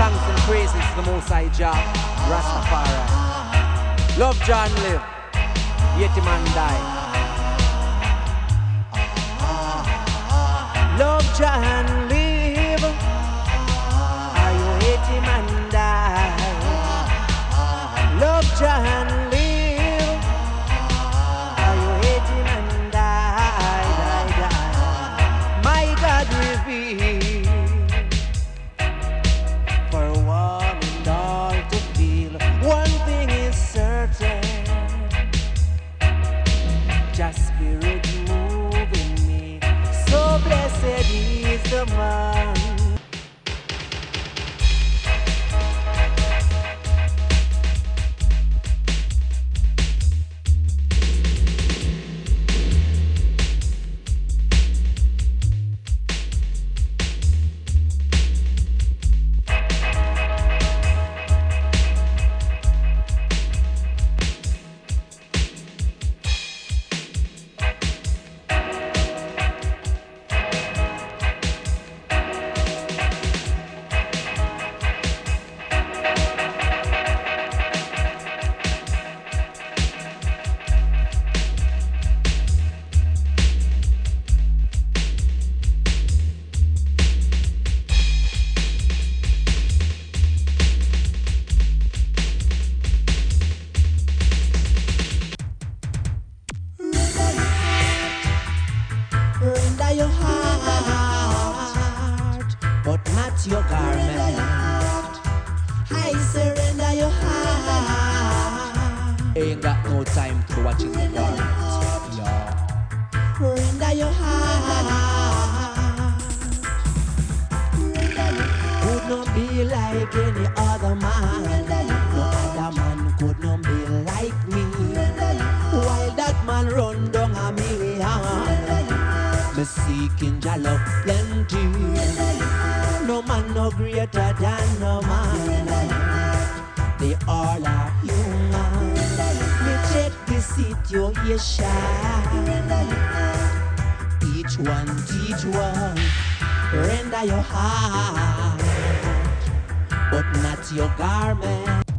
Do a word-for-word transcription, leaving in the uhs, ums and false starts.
thanks and praises to the Most High Jah, Rastafari. Love John live, yet the man die. Love John live, are you hate him and die? Love John live, are you hate him and die, die, die. My God reveal, for one and all to feel. One thing is certain, just spirit moving me. So blessed is the man. Render your heart, but not your garment. I surrender your heart. Ain't got no time to watching the garment. Yeah. Render your heart. Could not be like any other man. No other man could not be like me. While that man run down a million, me seeking Jah love plenty. No man no greater than no man. They all are human. Me check the situation. Each one teach one. Render your heart, but not your garment.